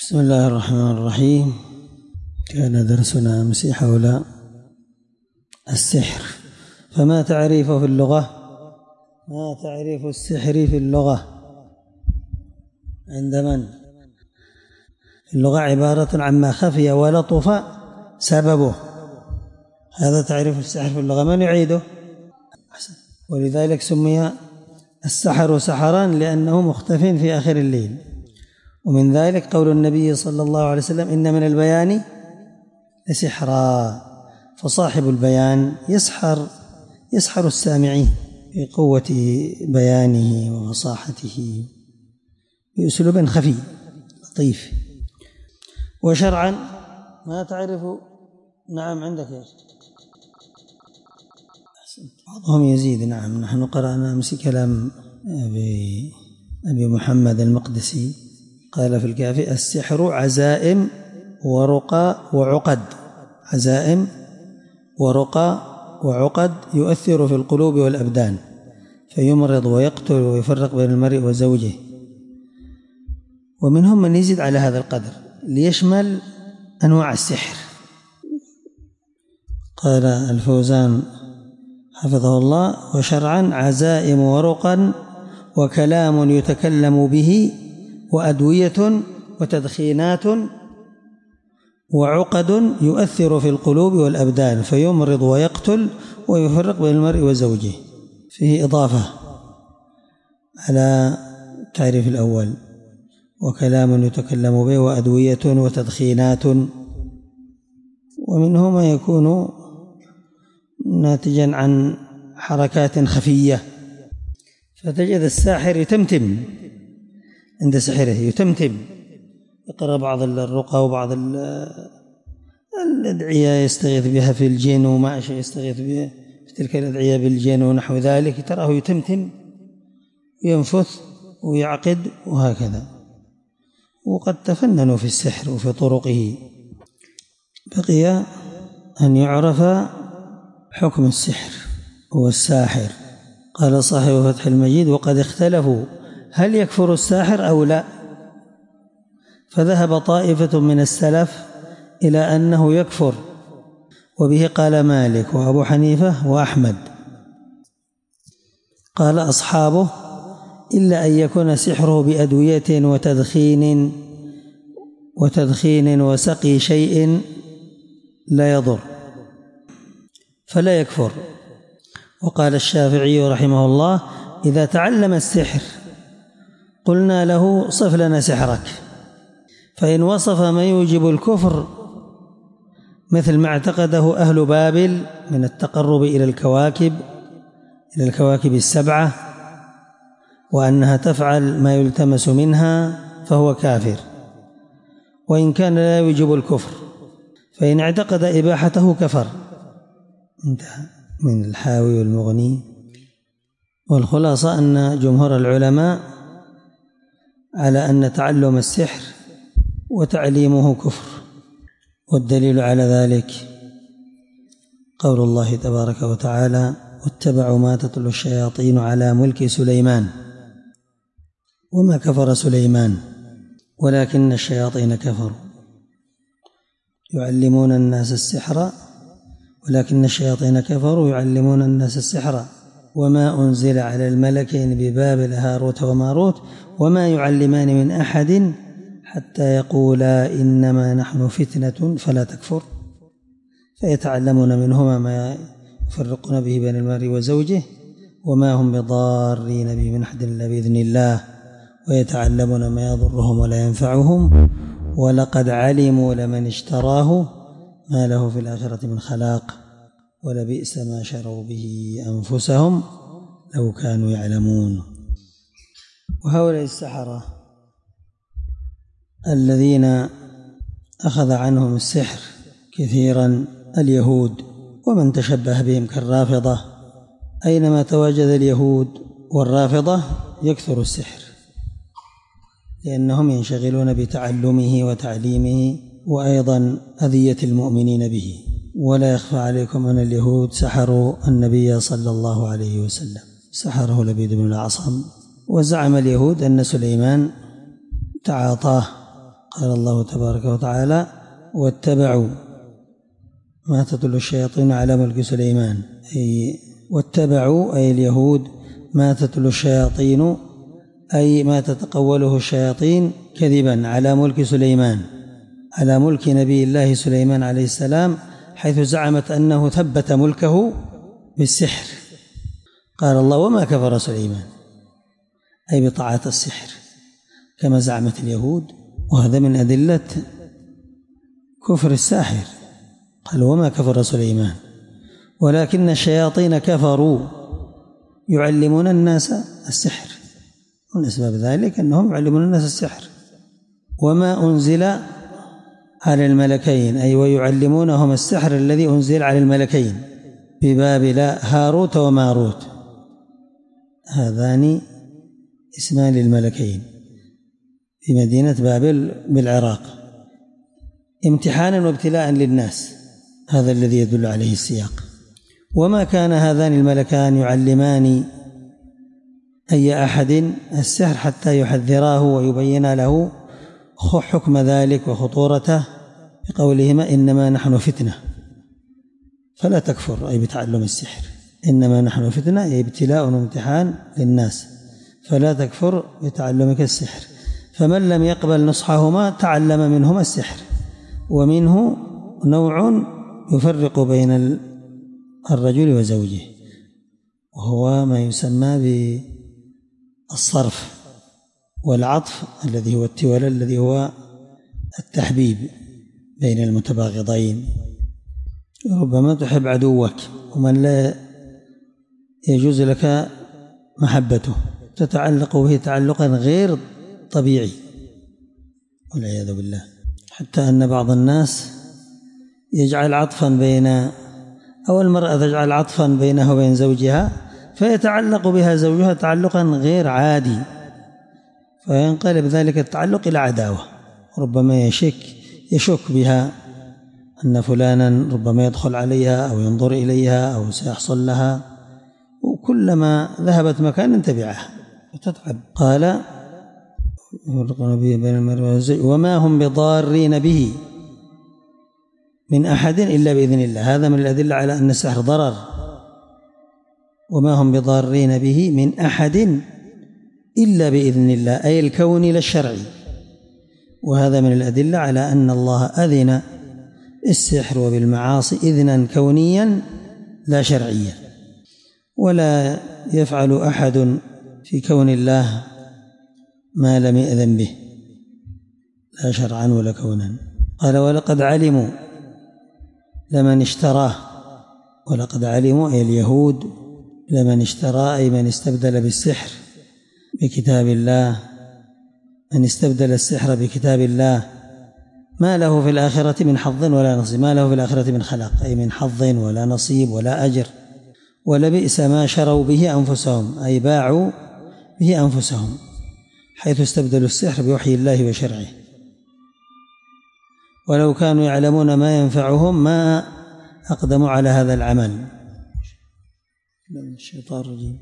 بسم الله الرحمن الرحيم. كان درسنا أمس حول السحر، فما تعريفه في اللغة؟ ما تعريف السحر في اللغة عند من؟ اللغة عبارة عما خفي ولطف سببه، هذا تعريف السحر في اللغة. من يعيده؟ ولذلك سمي السحر سحرا لأنه مختف في آخر الليل. ومن ذلك قول النبي صلى الله عليه وسلم: إن من البيان لسحرا. فصاحب البيان يسحر السامعين بقوة بيانه وفصاحته بأسلوب خفي لطيف. وشرعا ما تعرف؟ نعم عندك يا بعضهم يزيد. نعم، نحن قرأنا أمس كلام أبي محمد المقدسي، قال في الكافي: السحر عزائم ورقى وعقد. عزائم ورقى وعقد يؤثر في القلوب والأبدان، فيمرض ويقتل ويفرق بين المرء وزوجه. ومنهم من يزيد على هذا القدر ليشمل أنواع السحر. قال الفوزان حفظه الله: وشرعا عزائم ورقا وكلام يتكلم به وأدوية وتدخينات وعقد يؤثر في القلوب والأبدان، فيمرض ويقتل ويفرق بين المرء وزوجه. فيه إضافة على التعريف الأول: وكلام يتكلم به وأدوية وتدخينات. ومنه ما يكون ناتجا عن حركات خفية، فتجد الساحر يتمتم عند سحره، يتمتم، يقرأ بعض الرقى وبعض الأدعية يستغيث بها في الجن وما أشياء يستغيث بها في تلك الأدعية بالجن ونحو ذلك، تراه يتمتم وينفث ويعقد وهكذا. وقد تفننوا في السحر وفي طرقه. بقي أن يعرف حكم السحر هو الساحر. قال صاحب فتح المجيد: وقد اختلفوا هل يكفر الساحر أو لا، فذهب طائفة من السلف إلى أنه يكفر، وبه قال مالك وأبو حنيفة وأحمد. قال أصحابه: إلا أن يكون سحره بأدوية وتدخين وسقي شيء لا يضر فلا يكفر. وقال الشافعي رحمه الله: إذا تعلم السحر قلنا له: صف لنا سحرك، فإن وصف ما يوجب الكفر مثل ما اعتقده أهل بابل من التقرب إلى الكواكب السبعة وأنها تفعل ما يلتمس منها، فهو كافر، وإن كان لا يوجب الكفر. فإن اعتقد إباحته كفر. انتهى من الحاوي والمغني. والخلاصة أن جمهور العلماء على أن تعلم السحر وتعليمه كفر، والدليل على ذلك قول الله تبارك وتعالى: واتبعوا ما تتلو الشياطين على ملك سليمان وما كفر سليمان ولكن الشياطين كفروا يعلمون الناس السحر ولكن الشياطين كفروا يعلمون الناس السحر وما أنزل على الملكين ببابل هاروت وماروت وما يعلمان من أحد حتى يقولا إنما نحن فتنة فلا تكفر، فيتعلمون منهما ما يفرقون به بين المرء وزوجه وما هم بضارين به من أحد إلا بإذن الله، ويتعلمون ما يضرهم ولا ينفعهم، ولقد علموا لمن اشتراه ما له في الآخرة من خلاق ولبئس ما شروا به أنفسهم لو كانوا يعلمون. وهؤلاء السحرة الذين أخذ عنهم السحر كثيرا اليهود ومن تشبه بهم كالرافضة، أينما تواجد اليهود والرافضة يكثر السحر، لأنهم ينشغلون بتعلمه وتعليمه وأيضا أذية المؤمنين به. ولا يخفى عليكم أن اليهود سحروا النبي صلى الله عليه وسلم، سحره لبيد بن الأعصم. وزعم اليهود أن سليمان تعاطاه قال الله تبارك وتعالى واتبعوا ما تتلو الشياطين على ملك سليمان، أي واتبعوا أي اليهود ما تتلو الشياطين أي ما تتقوله الشياطين كذبا على ملك سليمان، على ملك نبي الله سليمان عليه السلام، حيث زعمت أنه ثبت ملكه بالسحر. قال الله وما كفر سليمان أي بطاعة السحر كما زعمت اليهود، وهذا من أدلة كفر الساحر. قال وما كفر سليمان ولكن الشياطين كفروا يعلمون الناس السحر، من أسباب ذلك أنهم يعلمون الناس السحر. وما أنزل على الملكين أي ويعلمونهم السحر الذي أنزل على الملكين ببابل هاروت وماروت، هذان اسمان للملكين في مدينة بابل بالعراق، امتحانا وابتلاء للناس، هذا الذي يدل عليه السياق. وما كان هذان الملكان يعلمان أي أحد السحر حتى يحذراه ويبين له حكم ذلك وخطورته بقولهما إنما نحن فتنة فلا تكفر، أي بتعلم السحر، إنما نحن فتنة أي ابتلاء وامتحان للناس فلا تكفر بتعلمك السحر. فمن لم يقبل نصحهما تعلم منهما السحر، ومنه نوع يفرق بين الرجل وزوجه، وهو ما يسمى بالصرف والعطف الذي هو التولى الذي هو التحبيب بين المتباغضين. ربما تحب عدوك ومن لا يجوز لك محبته تتعلق به تعلقا غير طبيعي والعياذ بالله، حتى أن بعض الناس يجعل عطفا بين أو المرأة تجعل عطفا بينه وبين زوجها فيتعلق بها زوجها تعلقا غير عادي، فينقلب ذلك التعلق إلى عداوة. ربما يشك بها أن فلانا ربما يدخل عليها أو ينظر إليها أو سيحصل لها، وكلما ذهبت مكان تبعها وتتعب. قال وما هم بضارين به من أحد إلا بإذن الله، هذا من الأدلة على أن السحر ضرر. وما هم بضارين به من أحد إلا بإذن الله أي الكوني لا الشرعي، وهذا من الأدلة على أن الله أذن السحر وبالمعاصي إذنا كونيا لا شرعيا، ولا يفعل أحد في كون الله ما لم يأذن به لا شرعا ولا كونا. قال ولقد علموا لمن اشتراه، ولقد علموا أي اليهود لمن اشتراه أي من استبدل بالسحر بكتاب الله، من استبدل السحر بكتاب الله ما له في الآخرة من حظ ولا نصيب، ما له في الآخرة من خلاق أي من حظ ولا نصيب ولا أجر. ولبئس ما شروا به أنفسهم أي باعوا به أنفسهم حيث استبدلوا السحر بوحي الله وشرعه، ولو كانوا يعلمون ما ينفعهم ما أقدموا على هذا العمل. الشيطان الرجيم.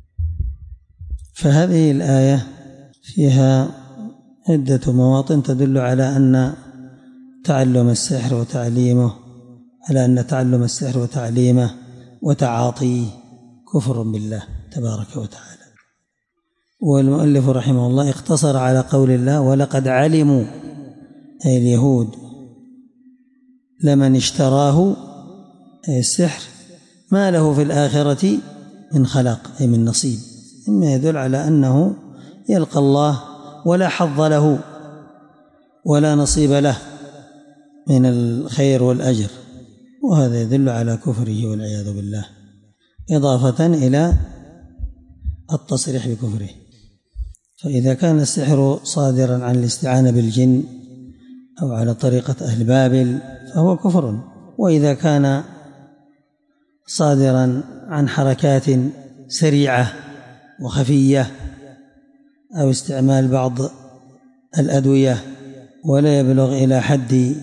فهذه الآية فيها عدة مواطن تدل على أن تعلم السحر وتعليمه وتعاطيه كفر بالله تبارك وتعالى. والمؤلف رحمه الله اقتصر على قول الله ولقد علموا أي اليهود لمن اشتراه أي السحر ما له في الآخرة من خلاق أي من نصيب، مما يدل على أنه يلقى الله ولا حظ له ولا نصيب له من الخير والأجر، وهذا يدل على كفره والعياذ بالله، إضافة إلى التصريح بكفره. فإذا كان السحر صادرا عن الاستعانة بالجن أو على طريقة أهل بابل فهو كفر، وإذا كان صادرا عن حركات سريعة وخفية أو استعمال بعض الأدوية ولا يبلغ إلى حد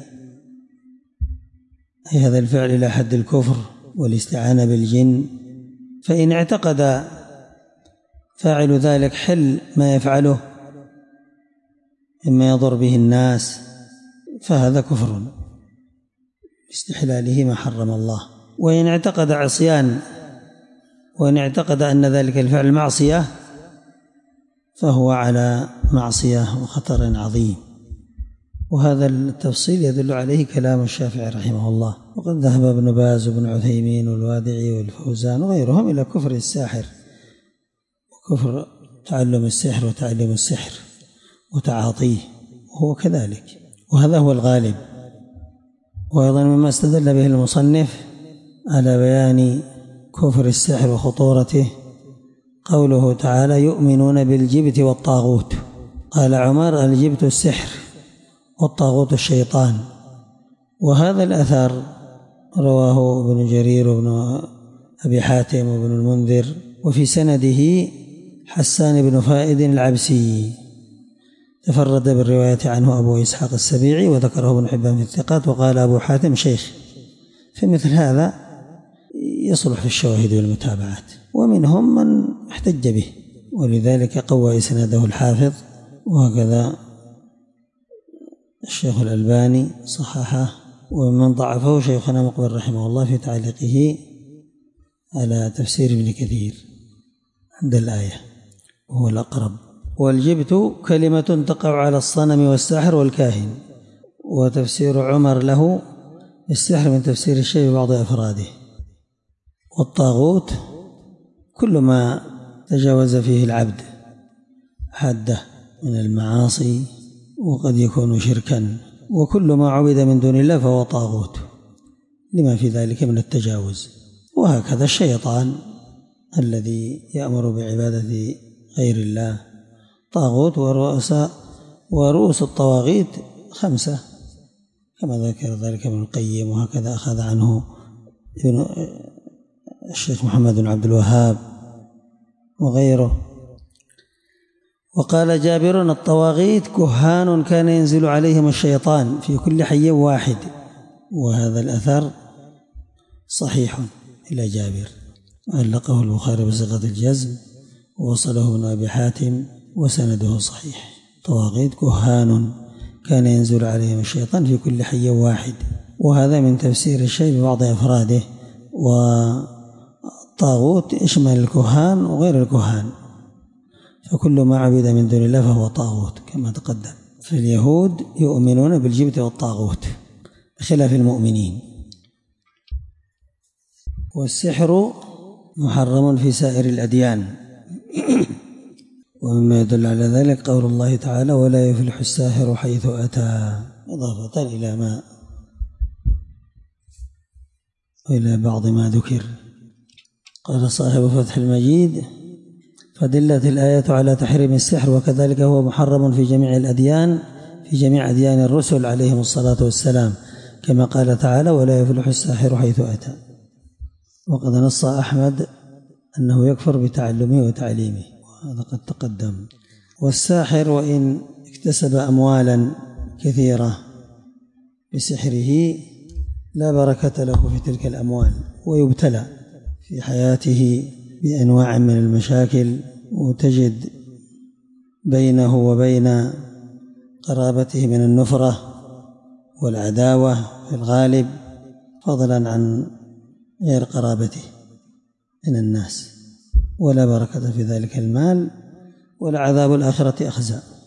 هذا الفعل إلى حد الكفر والاستعانة بالجن، فإن اعتقد فاعل ذلك حل ما يفعله إما يضر به الناس فهذا كفر باستحلاله ما حرم الله. وإن اعتقد عصيان وإن اعتقد أن ذلك الفعل معصية فهو على معصية وخطر عظيم. وهذا التفصيل يدل عليه كلام الشافعي رحمه الله. وقد ذهب ابن باز وابن عثيمين والوادعي والفوزان وغيرهم إلى كفر الساحر وكفر تعلم السحر وتعليم السحر وتعاطيه، وهو كذلك، وهذا هو الغالب. وأيضا مما استدل به المصنف على بيان كفر السحر وخطورته قوله تعالى: يؤمنون بالجبت والطاغوت. قال عمر: الجبت السحر والطاغوت الشيطان. وهذا الأثر رواه ابن جرير وابن أبي حاتم وابن المنذر، وفي سنده حسان بن فائد العبسي، تفرد بالرواية عنه أبو إسحاق السبيعي، وذكره ابن حبان في الثقات، وقال أبو حاتم شيخ. فمثل هذا يصلح في الشواهد والمتابعات، ومنهم من احتج به، ولذلك قوى إسناده الحافظ، وهكذا الشيخ الألباني صححه. ومن ضعفه شيخنا مقبل رحمه الله في تعليقه على تفسير ابن كثير عند الآية، وهو الأقرب. والجبت كلمة تقع على الصنم والساحر والكاهن. وتفسير عمر له: السحر من تفسير الشيء ببعض أفراده. والطاغوت كل ما تجاوز فيه العبد حده من المعاصي، وقد يكون شركا، وكل ما عبد من دون الله فهو طاغوت لما في ذلك من التجاوز. وهكذا الشيطان الذي يأمر بعبادة غير الله طاغوت. ورؤوس الطواغيت 5 كما ذكر ذلك ابن القيم، وهكذا أخذ عنه الشيخ محمد بن عبد الوهاب وغيره. وقال جابر: الطواغيت كهان كان ينزل عليهم الشيطان في كل حي واحد. وهذا الأثر صحيح إلى جابر، علقه البخاري بصيغة الجزم، ووصله ابن أبي حاتم وسنده صحيح. طواغيت كهان كان ينزل عليهم الشيطان في كل حي واحد. وهذا من تفسير الشيء ببعض أفراده. والطاغوت يشمل الكهان وغير الكهان، فكل ما عبد من دون الله فهو طاغوت كما تقدم. فاليهود يؤمنون بالجبت والطاغوت بخلاف المؤمنين. والسحر محرم في سائر الأديان. ومما يدل على ذلك قول الله تعالى: ولا يفلح الساحر حيث أتى، إضافة إلى بعض ما ذكر. قال صاحب فتح المجيد: فدلت الآية على تحريم السحر، وكذلك هو محرم في جميع الأديان، في جميع أديان الرسل عليهم الصلاة والسلام، كما قال تعالى: ولا يفلح الساحر حيث أتى. وقد نص أحمد أنه يكفر بتعلمه وتعليمه، وهذا قد تقدم. والساحر وإن اكتسب أموالا كثيرة بسحره لا بركة له في تلك الأموال، ويبتلى في حياته بأنواع من المشاكل، وتجد بينه وبين قرابته من النفرة والعداوة في الغالب، فضلا عن غير قرابته من الناس، ولا بركة في ذلك المال، ولعذاب الآخرة أخزى.